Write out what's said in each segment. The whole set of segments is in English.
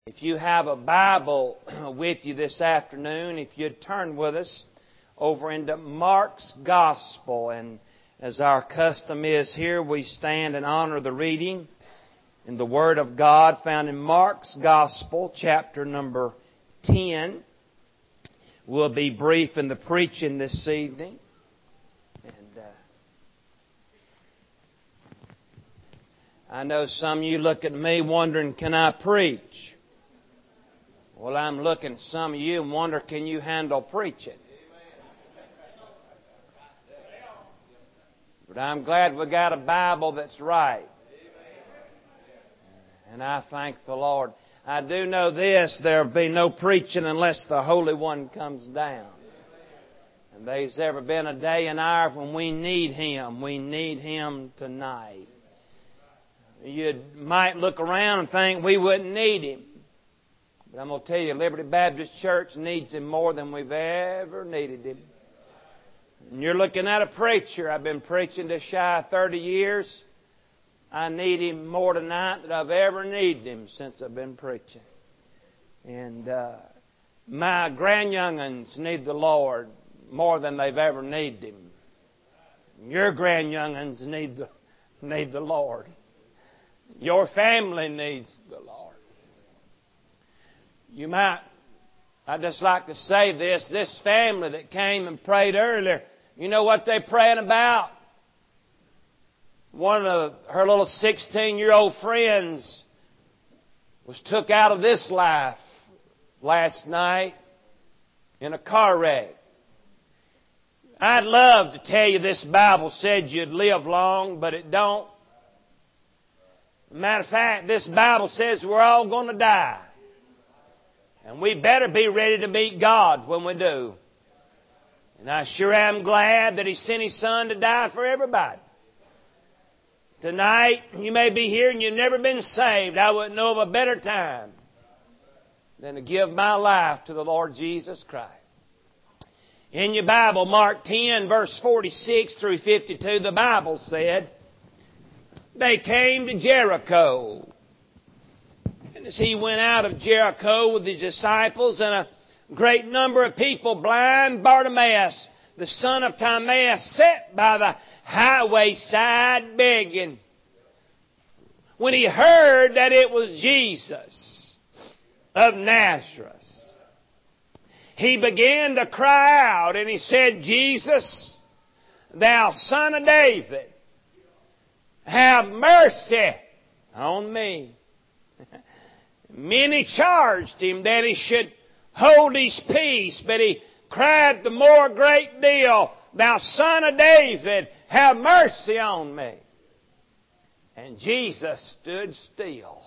If you have a Bible with you this afternoon, if you'd turn with us over into Mark's Gospel. And as our custom is here, we stand and honor the reading in the Word of God found in Mark's Gospel, chapter number 10. We'll be brief in the preaching this evening. And I know some of you look at me wondering, can I preach? Well, I'm looking at some of you and wonder, can you handle preaching? But I'm glad we got a Bible that's right. And I thank the Lord. I do know this, there'll be no preaching unless the Holy One comes down. And there's ever been a day and hour when we need Him. We need Him tonight. You might look around and think we wouldn't need Him. But I'm going to tell you, Liberty Baptist Church needs Him more than we've ever needed Him. And you're looking at a preacher. I've been preaching this shy of 30 years. I need Him more tonight than I've ever needed Him since I've been preaching. And my grandyoung'uns need the Lord more than they've ever needed Him. Your grandyoung'uns need the Lord. Your family needs the Lord. I'd just like to say this family that came and prayed earlier, you know what they're praying about? One of her little 16-year-old friends was took out of this life last night in a car wreck. I'd love to tell you this Bible said you'd live long, but it don't. Matter of fact, this Bible says we're all going to die. And we better be ready to meet God when we do. And I sure am glad that He sent His Son to die for everybody. Tonight, you may be here and you've never been saved. I wouldn't know of a better time than to give my life to the Lord Jesus Christ. In your Bible, Mark 10, verse 46 through 52, the Bible said, they came to Jericho. And as He went out of Jericho with His disciples and a great number of people, blind Bartimaeus, the son of Timaeus, sat by the highway side begging. When he heard that it was Jesus of Nazareth, he began to cry out and he said, Jesus, thou son of David, have mercy on me. Many charged him that he should hold his peace, but he cried the more great deal, thou son of David, have mercy on me. And Jesus stood still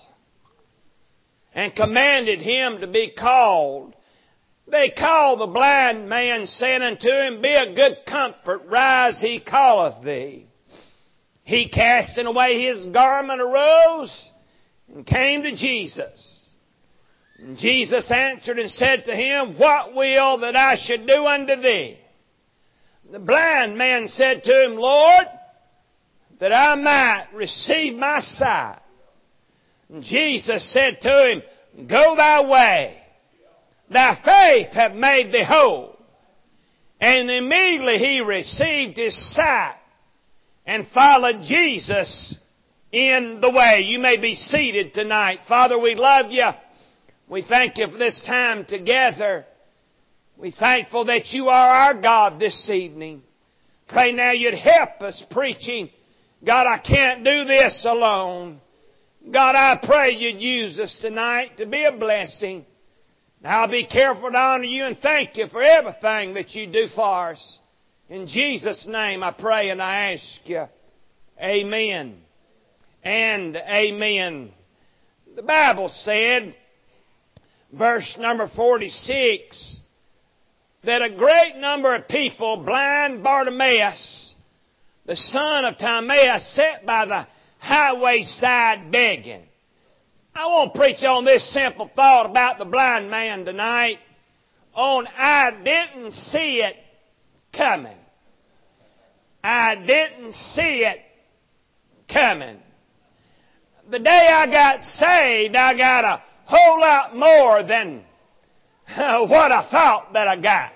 and commanded him to be called. They called the blind man, saying unto him, be of good comfort, rise, he calleth thee. He, casting away his garment, arose and came to Jesus. And Jesus answered and said to him, what will that I should do unto thee? The blind man said to him, Lord, that I might receive my sight. And Jesus said to him, go thy way. Thy faith hath made thee whole. And immediately he received his sight and followed Jesus in the way. You may be seated tonight. Father, we love you. We thank you for this time together. We're thankful that you are our God this evening. Pray now you'd help us preaching. God, I can't do this alone. God, I pray you'd use us tonight to be a blessing. Now I'll be careful to honor you and thank you for everything that you do for us. In Jesus' name I pray and I ask you. Amen and amen. The Bible said, verse number 46, that a great number of people, blind Bartimaeus, the son of Timaeus, sat by the highway side begging. I want to preach on this simple thought about the blind man tonight. I didn't see it coming. I didn't see it coming. The day I got saved, I got a whole lot more than what I thought that I got.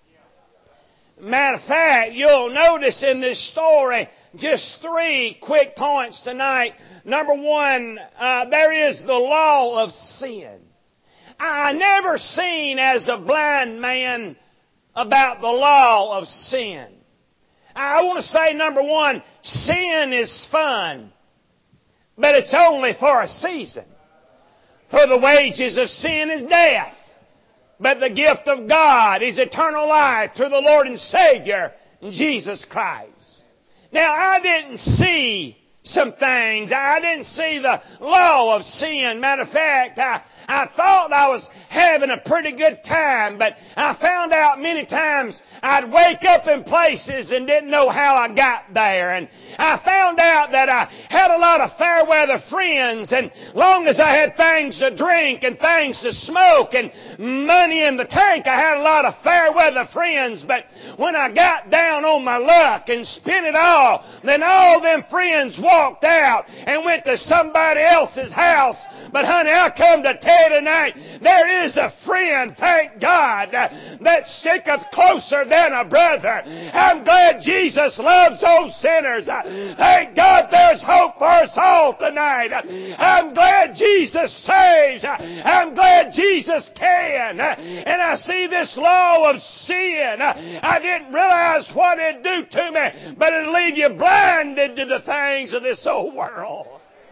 Matter of fact, you'll notice in this story just 3 quick points tonight. Number 1, there is the law of sin. I never seen as a blind man about the law of sin. I want to say, number 1, sin is fun, but it's only for a season. For the wages of sin is death, but the gift of God is eternal life through the Lord and Savior, Jesus Christ. Now, I didn't see some things. I didn't see the law of sin. Matter of fact, I thought I was having a pretty good time, but I found out many times I'd wake up in places and didn't know how I got there. And I found out that I had a lot of fair weather friends, and long as I had things to drink and things to smoke and money in the tank, I had a lot of fair weather friends. But when I got down on my luck and spent it all, then all them friends walked out and went to somebody else's house. But honey, I come to tell you tonight, there is a friend, thank God, that sticketh closer than a brother. I'm glad Jesus loves those sinners. Thank God there's hope for us all tonight. I'm glad Jesus saves. I'm glad Jesus can. And I see this law of sin. I didn't realize what it'd do to me, but it'll leave you blinded to the things of this old world.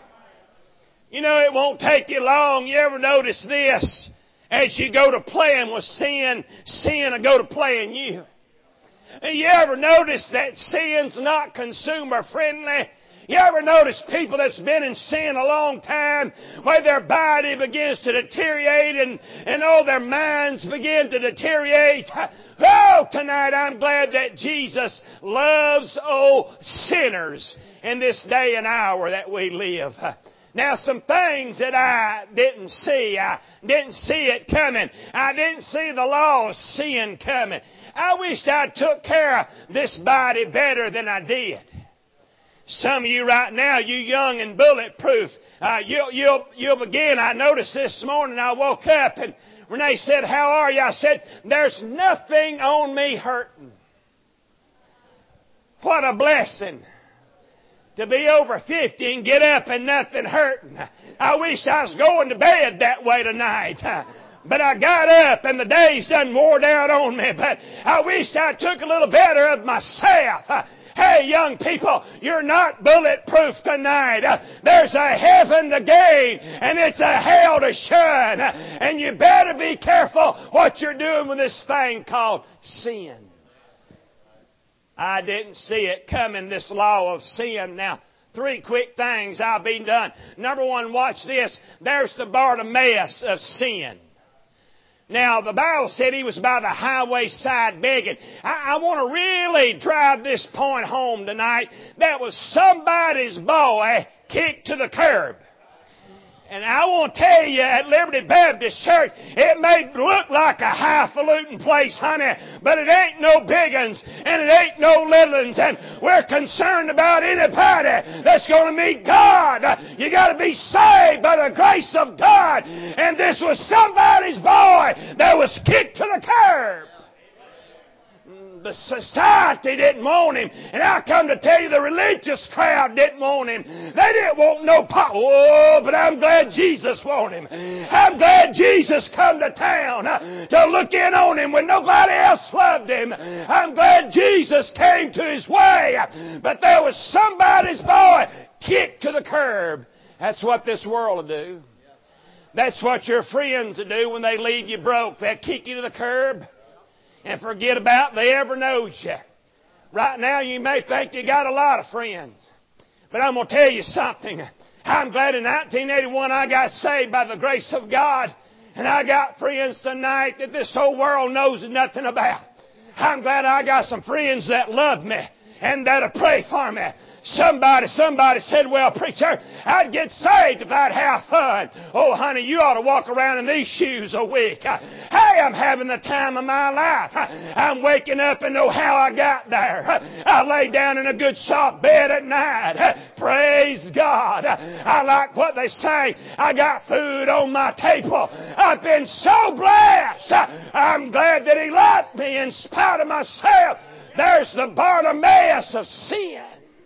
You know, it won't take you long. You ever notice this? As you go to playing with sin, sin will go to playing you. You ever notice that sin's not consumer friendly? You ever notice people that's been in sin a long time, where their body begins to deteriorate and all their minds begin to deteriorate? Oh, tonight I'm glad that Jesus loves, sinners in this day and hour that we live. Now, some things that I didn't see it coming. I didn't see the law of sin coming. I wished I took care of this body better than I did. Some of you right now, you young and bulletproof, you'll begin. I noticed this morning, I woke up and Renee said, "How are you?" I said, "There's nothing on me hurting." What a blessing to be over 50 and get up and nothing hurting. I wish I was going to bed that way tonight. But I got up and the day's done wore down on me. But I wished I took a little better of myself. Hey, young people, you're not bulletproof tonight. There's a heaven to gain, and it's a hell to shun. And you better be careful what you're doing with this thing called sin. I didn't see it coming, this law of sin. Now, 3 quick things, I'll be done. Number 1, watch this. There's the Bartimaeus of sin. Now, the Bible said he was by the highway side begging. I want to really drive this point home tonight. That was somebody's boy kicked to the curb. And I want to tell you, at Liberty Baptist Church, it may look like a highfalutin place, honey, but it ain't no big uns, and it ain't no little uns, and we're concerned about anybody that's going to meet God. You got to be saved by the grace of God. And this was somebody's boy that was kicked to the curb. The society didn't want him. And I come to tell you, the religious crowd didn't want him. They didn't want no but I'm glad Jesus wanted him. I'm glad Jesus come to town to look in on him when nobody else loved him. I'm glad Jesus came to his way. But there was somebody's boy kicked to the curb. That's what this world will do. That's what your friends will do when they leave you broke. They'll kick you to the curb and forget about they ever knowed you. Right now you may think you got a lot of friends. But I'm going to tell you something. I'm glad in 1981 I got saved by the grace of God. And I got friends tonight that this whole world knows nothing about. I'm glad I got some friends that love me and that'll pray for me. Somebody said, well, preacher, I'd get saved if I'd have fun. Oh, honey, you ought to walk around in these shoes a week. Hey, I'm having the time of my life. I'm waking up and know how I got there. I lay down in a good soft bed at night. Praise God. I like what they say. I got food on my table. I've been so blessed. I'm glad that He loved me in spite of myself. There's the Bartimaeus of sin.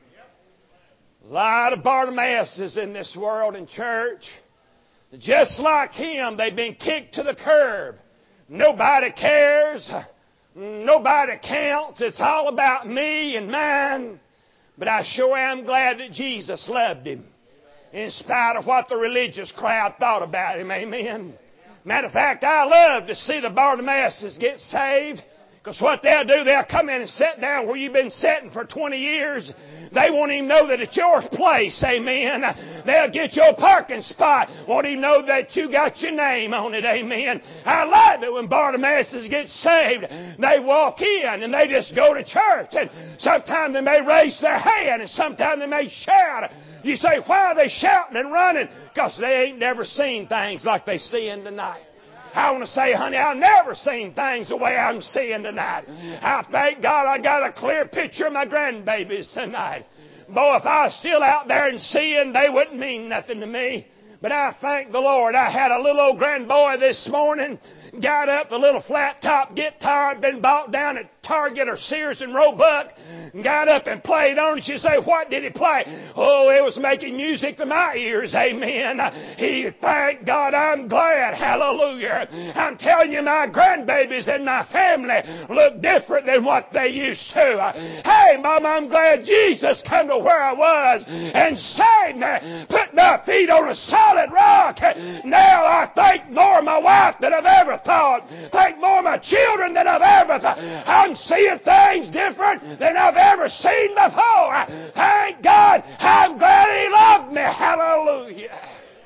A lot of Bartimaeuses in this world and church. Just like him, they've been kicked to the curb. Nobody cares. Nobody counts. It's all about me and mine. But I sure am glad that Jesus loved him, in spite of what the religious crowd thought about him. Amen. Matter of fact, I love to see the Bartimaeuses get saved. Because what they'll do, they'll come in and sit down where you've been sitting for 20 years. They won't even know that it's your place. Amen. They'll get your parking spot. Won't even know that you got your name on it. Amen. I love it when Bartimaeus gets saved. They walk in and they just go to church. And sometimes they may raise their hand and sometimes they may shout. You say, why are they shouting and running? Because they ain't never seen things like they seeing tonight. I want to say, honey, I've never seen things the way I'm seeing tonight. I thank God I got a clear picture of my grandbabies tonight. Boy, if I was still out there and seeing, they wouldn't mean nothing to me. But I thank the Lord. I had a little old grandboy this morning. Got up, the little flat-top guitar had been bought down at Target or Sears and Roebuck. Got up and played on it. You say, what did he play? Oh, it was making music to my ears. Amen. Thank God, I'm glad. Hallelujah. I'm telling you, my grandbabies and my family look different than what they used to. Hey, Mama, I'm glad Jesus came to where I was and saved me. Put my feet on a solid rock. Now I thank more of my wife than I've ever thought. Thank more of my children than I've ever thought. I'm seeing things different than I've ever seen before. Thank God. I'm glad He loved me. Hallelujah.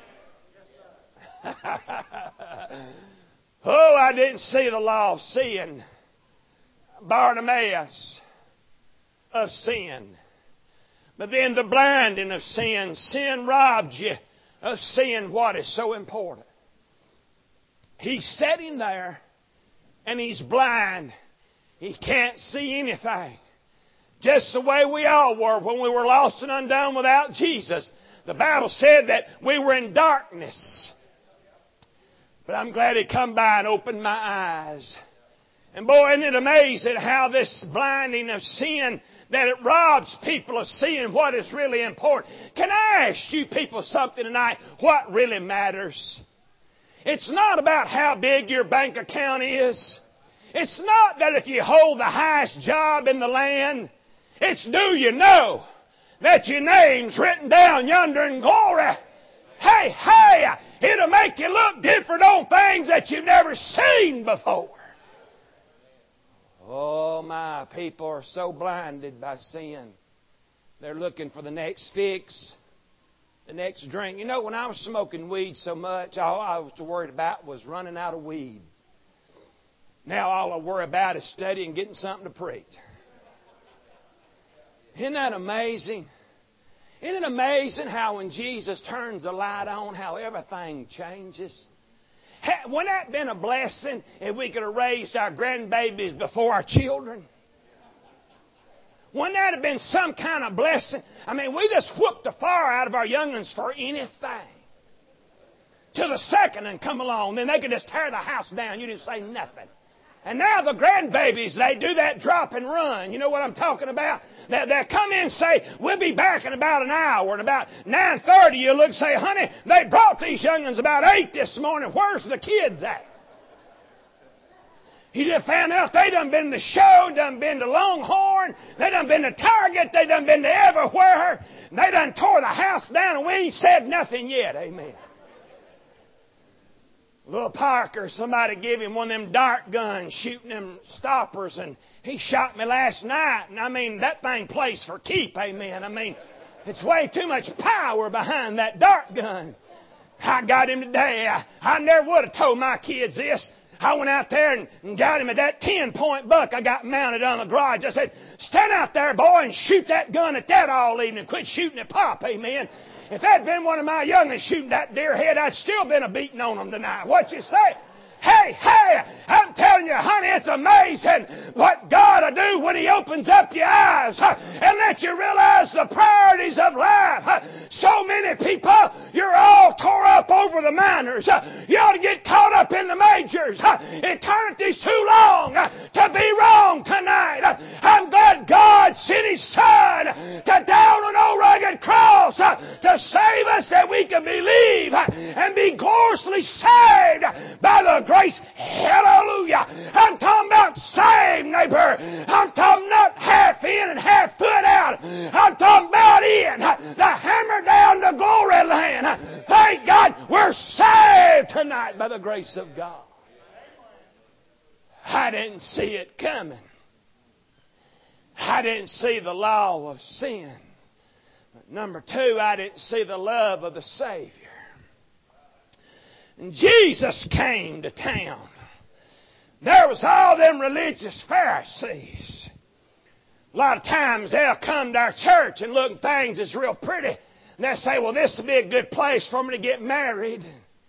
Oh, I didn't see the law of sin. Bartimaeus of sin. But then the blinding of sin. Sin robs you of seeing what is so important. He's sitting there and he's blind. He can't see anything. Just the way we all were when we were lost and undone without Jesus. The Bible said that we were in darkness. But I'm glad He come by and opened my eyes. And boy, isn't it amazing how this blinding of sin, that it robs people of seeing what is really important. Can I ask you people something tonight? What really matters? It's not about how big your bank account is. It's not that if you hold the highest job in the land. It's do you know that your name's written down yonder in glory? Hey, it'll make you look different on things that you've never seen before. Oh, my people are so blinded by sin. They're looking for the next fix, the next drink. You know, when I was smoking weed so much, all I was worried about was running out of weed. Now all I worry about is studying and getting something to preach. Isn't that amazing? Isn't it amazing how when Jesus turns the light on, how everything changes? Wouldn't that have been a blessing if we could have raised our grandbabies before our children? Wouldn't that have been some kind of blessing? I mean, we just whooped the fire out of our young'uns for anything. Till the second and come along, then they could just tear the house down. You didn't say nothing. And now the grandbabies, they do that drop and run. You know what I'm talking about? They'll come in and say, we'll be back in about an hour. And about 9:30, you look and say, honey, they brought these young'uns about 8 this morning. Where's the kids at? You just found out they done been to show, done been to Longhorn, they done been to Target, they done been to everywhere. They done tore the house down and we ain't said nothing yet. Amen. Little Parker, somebody gave him one of them dart guns, shooting them stoppers, and he shot me last night. And I mean, that thing plays for keep, amen. I mean, it's way too much power behind that dart gun. I got him today. I never would have told my kids this. I went out there and got him at that 10-point buck I got mounted on the garage. I said, Stand out there, boy, and shoot that gun at that all evening. Quit shooting at Pop, amen. If that'd been one of my youngins shooting that deer head, I'd still been a beating on them tonight. What you say? Hey, I'm telling you, honey, it's amazing what God will do when He opens up your eyes and let you realize the priorities of life. So many people, you're all tore up over the minors. You ought to get caught up in the majors. Eternity's too long to be wrong tonight. I'm glad God sent His Son to down an old rugged cross to save us that we can believe and be gloriously saved by the grace. Hallelujah. I'm talking about saved, neighbor. I'm talking not half in and half foot out. I'm talking about in. The hammer down the glory land. Thank God we're saved tonight by the grace of God. I didn't see it coming. I didn't see the law of sin. But number two, I didn't see the love of the Savior. And Jesus came to town. There was all them religious Pharisees. A lot of times they'll come to our church and look at things that's real pretty. And they'll say, well, this would be a good place for me to get married.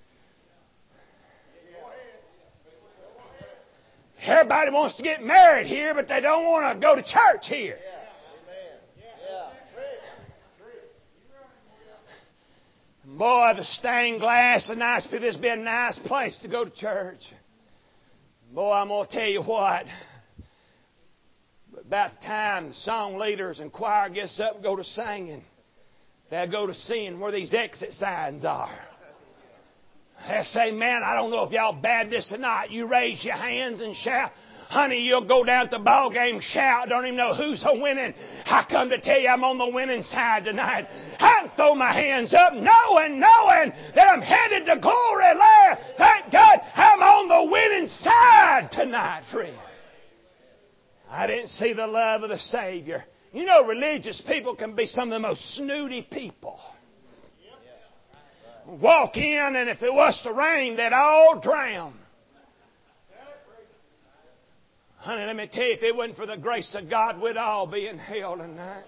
Everybody wants to get married here, but they don't want to go to church here. Boy, the stained glass, the nice people, this would be a nice place to go to church. Boy, I'm going to tell you what. About the time the song leaders and choir gets up and go to singing, they'll go to seeing where these exit signs are. They'll say, man, I don't know if y'all Baptists or not. You raise your hands and shout. Honey, you'll go down to the ball game, shout. Don't even know who's winning. I come to tell you I'm on the winning side tonight. I throw my hands up knowing that I'm headed to glory land. Thank God I'm on the winning side tonight, friend. I didn't see the love of the Savior. You know, religious people can be some of the most snooty people. Walk in, and if it was to rain, they'd all drown. Honey, let me tell you, if it wasn't for the grace of God, we'd all be in hell tonight.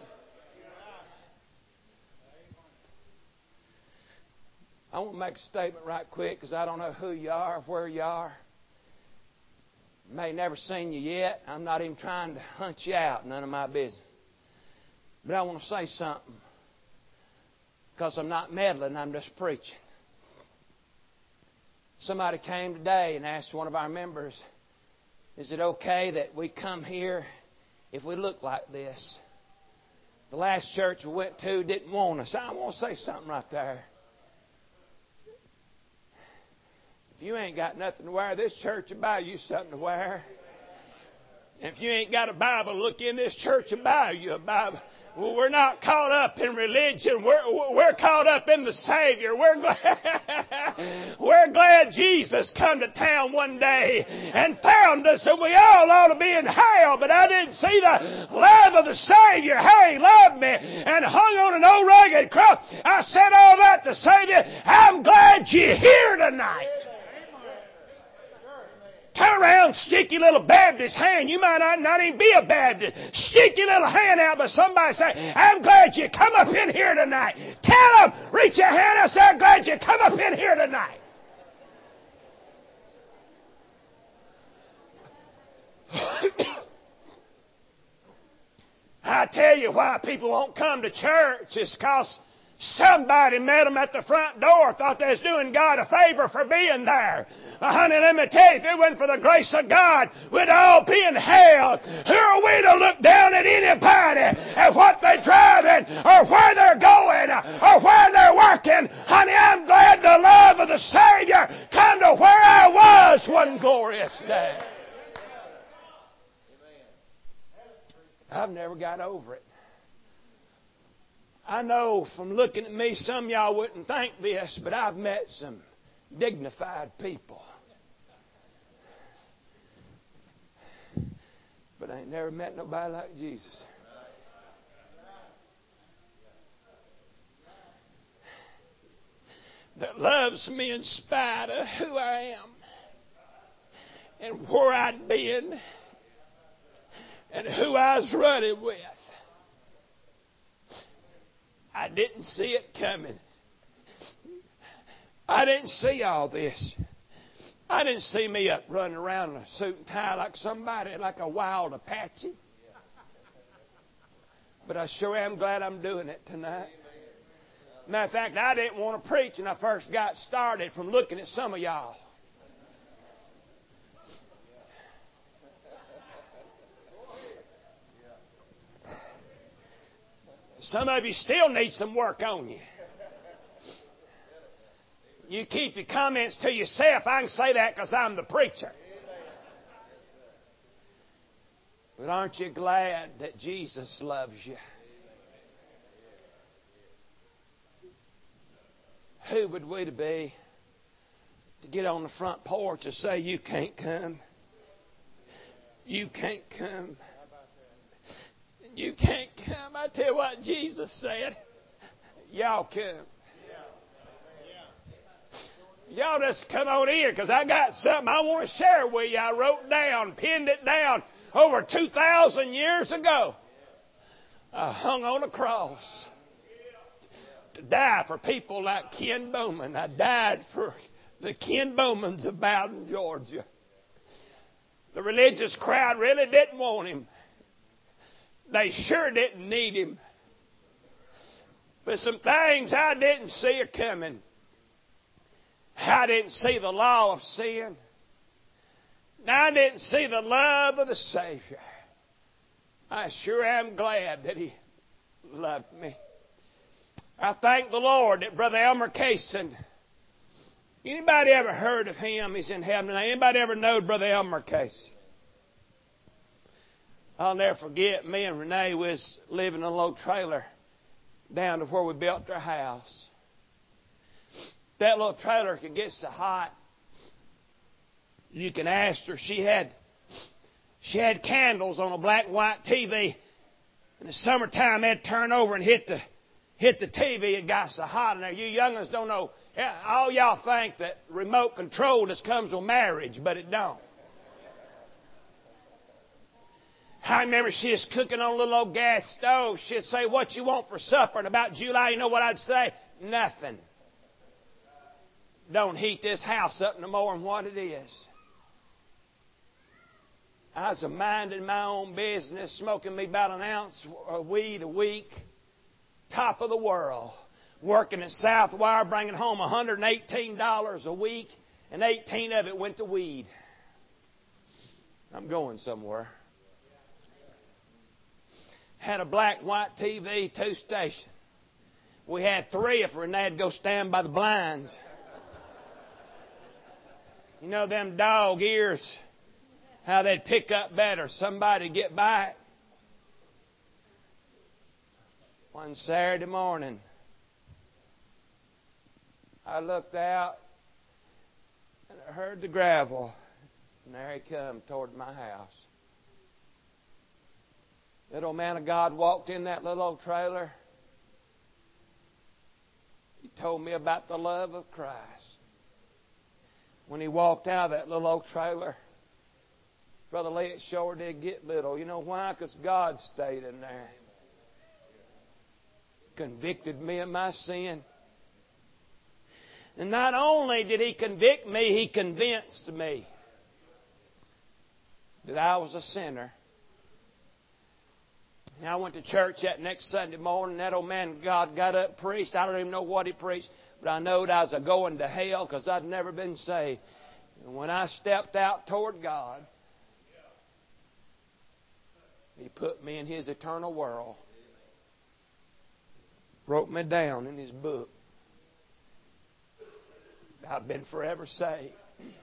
I want to make a statement right quick because I don't know who you are or where you are. May have never seen you yet. I'm not even trying to hunt you out. None of my business. But I want to say something. Because I'm not meddling. I'm just preaching. Somebody came today and asked one of our members, is it okay that we come here if we look like this? The last church we went to didn't want us. I want to say something right there. If you ain't got nothing to wear, this church will buy you something to wear. And if you ain't got a Bible, look in this church will buy you a Bible. Well, we're not caught up in religion. We're caught up in the Savior. We're glad Jesus come to town one day and found us, and we all ought to be in hell. But I didn't see the love of the Savior. Hey, He loved me and hung on an old rugged cross. I said all that to say that I'm glad you're here tonight. Turn around, stick your little Baptist hand. You might not even be a Baptist. Stick your little hand out, but somebody say, I'm glad you come up in here tonight. Tell them, reach your hand out, say, I'm glad you come up in here tonight. I tell you why people won't come to church. It's because somebody met them at the front door, thought they was doing God a favor for being there. Honey, let me tell you, if it wasn't for the grace of God, we'd all be in hell. Who are we to look down at anybody at what they're driving or where they're going or where they're working? Honey, I'm glad the love of the Savior come to where I was one glorious day. I've never got over it. I know from looking at me, some of y'all wouldn't think this, but I've met some dignified people. But I ain't never met nobody like Jesus. That loves me in spite of who I am and where I'd been and who I was running with. I didn't see it coming. I didn't see all this. I didn't see me up running around in a suit and tie like somebody, like a wild Apache. But I sure am glad I'm doing it tonight. Matter of fact, I didn't want to preach when I first got started from looking at some of y'all. Some of you still need some work on you. You keep your comments to yourself. I can say that because I'm the preacher. But aren't you glad that Jesus loves you? Who would we be to get on the front porch and say, you can't come? You can't come. You can't come. I tell you what Jesus said. Y'all come. Y'all just come on here because I got something I want to share with you. I wrote down, pinned it down over 2,000 years ago. I hung on a cross to die for people like Ken Bowman. I died for the Ken Bowmans of Bowden, Georgia. The religious crowd really didn't want him. They sure didn't need him. But some things I didn't see are coming. I didn't see the law of sin. I didn't see the love of the Savior. I sure am glad that He loved me. I thank the Lord that Brother Elmer Cason, anybody ever heard of him? He's in heaven. Anybody ever know Brother Elmer Cason? I'll never forget, me and Renee was living in a little trailer down to where we built our house. That little trailer could get so hot. You can ask her. She had candles on a black and white TV. In the summertime, they'd turn over and hit the TV. It got so hot in there. You young'uns don't know. All y'all think that remote control just comes with marriage, but it don't. I remember she was cooking on a little old gas stove. She'd say, what you want for supper? And about July, you know what I'd say? Nothing. Don't heat this house up no more than what it is. I was minding my own business, smoking me about an ounce of weed a week. Top of the world. Working at Southwire, bringing home $118 a week, and 18 of it went to weed. I'm going somewhere. Had a black and white TV, 2 stations. We had 3 if Renee had to go stand by the blinds. You know them dog ears, how they'd pick up better. Somebody get by it. One Saturday morning, I looked out and I heard the gravel, and there he come toward my house. That old man of God walked in that little old trailer. He told me about the love of Christ. When he walked out of that little old trailer, Brother Lee, it sure did get little. You know why? Because God stayed in there. Convicted me of my sin. And not only did He convict me, He convinced me that I was a sinner. And I went to church that next Sunday morning. That old man of God got up and preached. I don't even know what he preached, but I knowed I was going to hell because I'd never been saved. And when I stepped out toward God, He put me in His eternal world. Wrote me down in His book. I've been forever saved.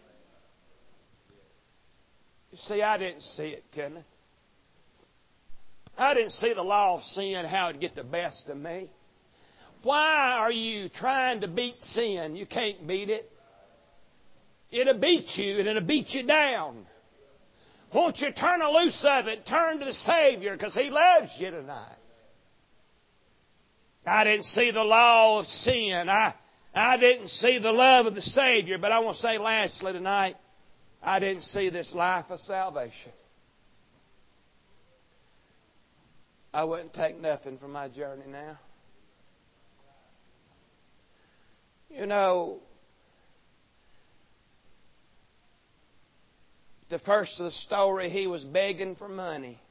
You see, I didn't see it coming. I didn't see the law of sin, how it'd get the best of me. Why are you trying to beat sin? You can't beat it. It'll beat you, and it'll beat you down. Won't you turn loose of it? Turn to the Savior, because He loves you tonight. I didn't see the law of sin. I didn't see the love of the Savior. But I want to say lastly tonight, I didn't see this life of salvation. I wouldn't take nothing from my journey now. You know, the first of the story, he was begging for money.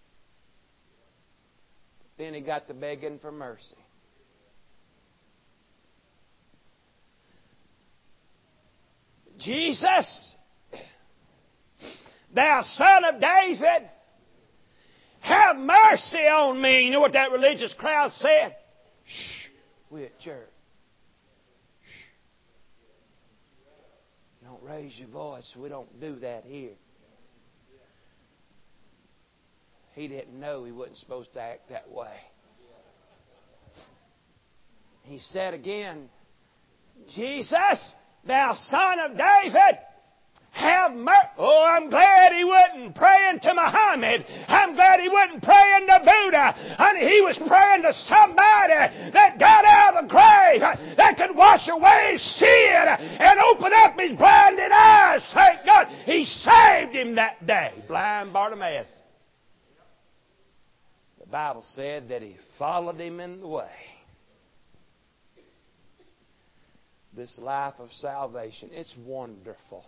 Then he got to begging for mercy. Jesus, thou son of David, have mercy on me. You know what that religious crowd said? Shh, we at church. Shh. Don't raise your voice. We don't do that here. He didn't know he wasn't supposed to act that way. He said again, Jesus, thou son of David, have mercy. Oh, I'm glad he wasn't praying to Muhammad. I'm glad he wasn't praying to Buddha. Honey, he was praying to somebody that got out of the grave, that could wash away sin and open up his blinded eyes. Thank God he saved him that day. Blind Bartimaeus. The Bible said that he followed him in the way. This life of salvation, it's wonderful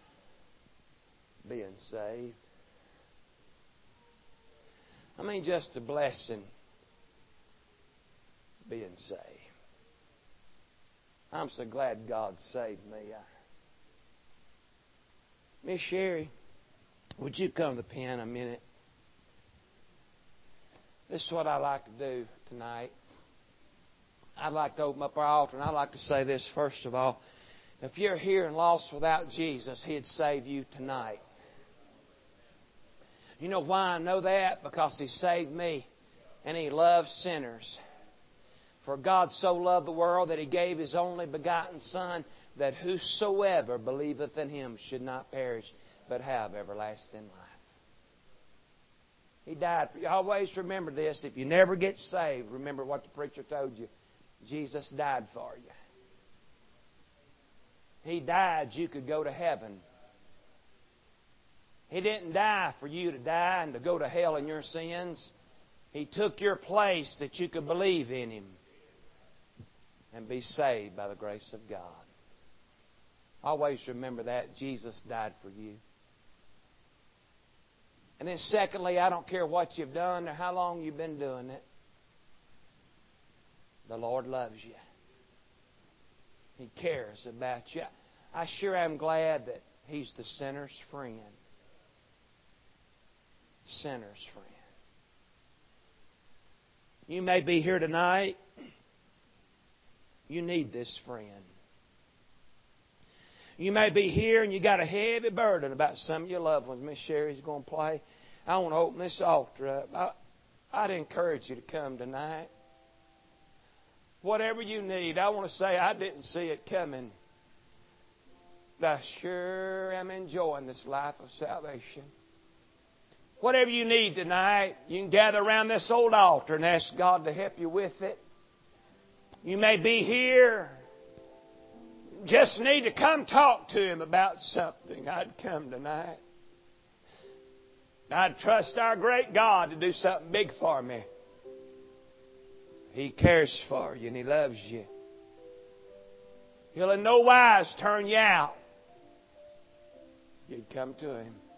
being saved. I mean, just a blessing being saved. I'm so glad God saved me. Miss Sherry, would you come to the piano a minute? This is what I like to do tonight. I'd like to open up our altar, and I'd like to say this first of all. If you're here and lost without Jesus, He'd save you tonight. You know why I know that? Because He saved me, and He loves sinners. For God so loved the world that He gave His only begotten Son, that whosoever believeth in Him should not perish, but have everlasting life. He died for you. Always remember this. If you never get saved, remember what the preacher told you. Jesus died for you. He died you could go to heaven. He didn't die for you to die and to go to hell in your sins. He took your place that you could believe in Him and be saved by the grace of God. Always remember that. Jesus died for you. And then secondly, I don't care what you've done or how long you've been doing it. The Lord loves you. He cares about you. I sure am glad that He's the sinner's friend. Sinner's friend. You may be here tonight. You need this friend. You may be here and you got a heavy burden about some of your loved ones. Miss Sherry's going to play. I want to open this altar up. I'd encourage you to come tonight. Whatever you need, I want to say I didn't see it coming. But I sure am enjoying this life of salvation. Whatever you need tonight, you can gather around this old altar and ask God to help you with it. You may be here. Just need to come talk to Him about something. I'd come tonight. I'd trust our great God to do something big for me. He cares for you and He loves you. He'll in no wise turn you out. You'd come to Him.